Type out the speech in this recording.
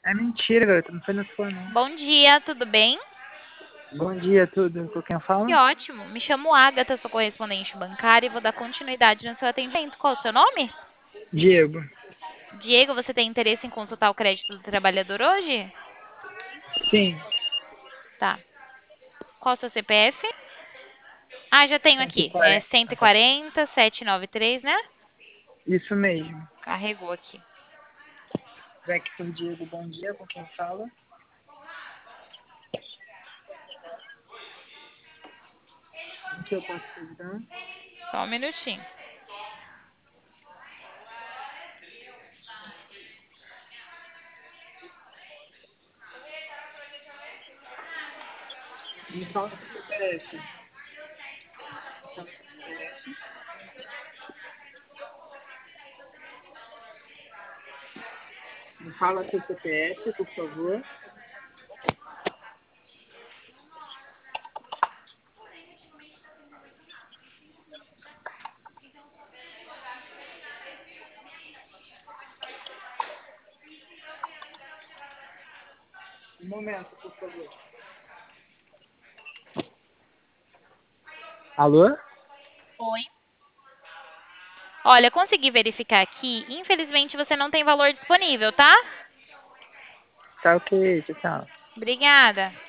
É mentira, garota. Não foi na sua, não. Bom dia, tudo bem? Bom dia, tudo. Com quem Que fala? ótimo. Me chamo Agatha, sou correspondente bancária e vou dar continuidade no seu atendimento. Qual o seu nome? Diego. Diego, você tem interesse em consultar o crédito do trabalhador hoje? Sim. Tá. Qual o seu CPF? Ah, já tenho aqui. É 140. 140 793, né? Isso mesmo. Carregou aqui. Vector Diego, bom dia. Com quem fala? O que eu posso te ajudar? Só um minutinho. Me fala o seu CPF. Fala seu CPF. Me fala seu CPF, por favor. Um momento, por favor. Alô? Oi. Olha, consegui verificar aqui. Infelizmente, você não tem valor disponível, tá? Tá ok, tchau. Obrigada.